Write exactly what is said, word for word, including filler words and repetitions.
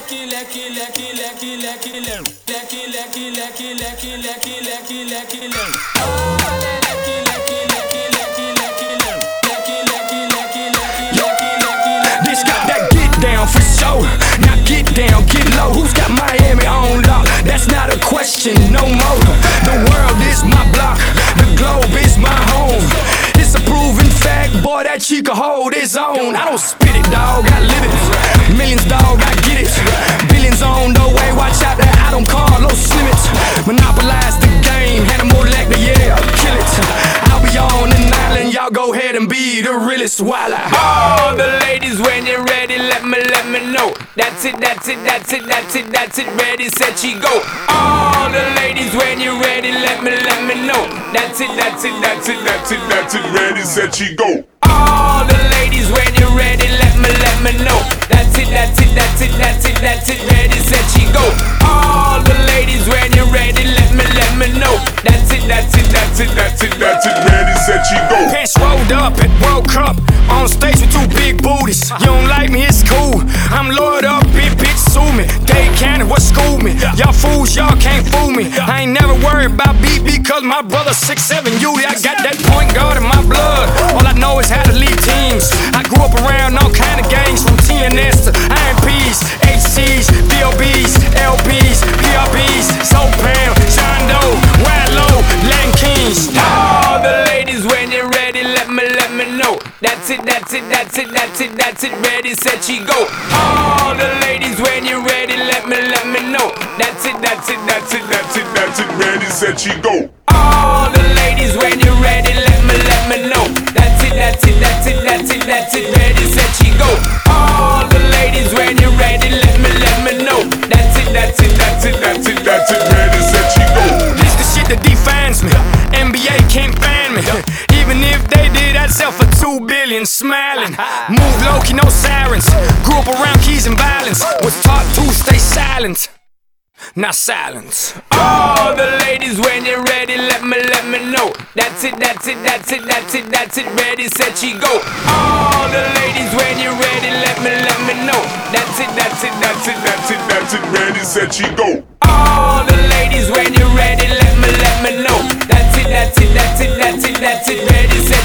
lucky, lucky, lucky, lucky, lucky, lucky, lucky, lucky, lucky, lucky, lucky, lucky, lucky. Oh, lucky, lucky, lucky, lucky, lucky, lucky, lucky, lucky, lucky, lucky, lucky. This got that get down for sure. Now get down, get low. Who's got Miami on lock? That's not a question no more. The world is my block. The globe is my home. It's a proven fact, boy, that she can hold his own. I don't spit it, dog, I live it. Millions, dog, I get it. Billions on the way, watch out that I don't call those limits. Monopolize the game, Hannibal Lecter, yeah, kill it. I'll be on an island, y'all go ahead and be the realest while I. All the ladies, when you're ready, let me, let me know. That's it, that's it, that's it, that's it, that's it, ready, set, she go. All the ladies, when you're ready, let me, let me know. That's it, that's it, that's it, that's it, that's it, ready, set, she go. All the ladies, when you're ready, let me, let me know. That's it, that's it, that's it, that's it, that's it, ready, set, she go. All the ladies, when you're ready, let me, let me know. That's it, that's it, that's it, that's it, that's it, ready, set, she go. Pants rolled up at World Cup, on stage with two big booties. You don't like me, it's cool. I'm loaded up, big bitch, sue me. Dade County, what school me? Y'all fools, y'all can't fool me. I ain't never worried about B B, cause my brother's six seven U D. I got that point guard in my blood. All I know is how to lead teams. I grew up around all kind of gangs, from T N S to I M Ps, H Cs, B O Bs, L Ps, P R Bs, Soul Pound, John Doe, Wild Low, Latin Kings. All the ladies, when you're ready, let me, let me know. That's it, that's it, that's it, that's it, that's it, ready, set, she go. All the ladies, when you're ready, let me, let me know. That's it, that's it, that's it, that's it, that's it, ready, set, she go. All the ladies, when you're ready, let me, let me know. That's it, that's it, that's it, that's it, that's it, ready, set, she go. All the ladies, when you're ready, let me, let me know. That's it, that's it, that's it, that's it, that's it, ready, set, she go. This the shit that defines me. N B A can't find me. Even if they did, I'd sell for two billion, smiling. Move low, key, no sirens. Grew up around keys and violence. Was taught to stay silent, not silence. All the ladies, when you're ready, let me, let me know. That's it, that's it, that's it, that's it, that's it, ready, set, she go. All the ladies, when you're ready, let me, let me know. That's it, that's it, that's it, that's it, that's it, ready, set, she go. All the ladies, when you're ready, let me, let me know. That's it, that's it, that's it, that's it, that's it, ready, set,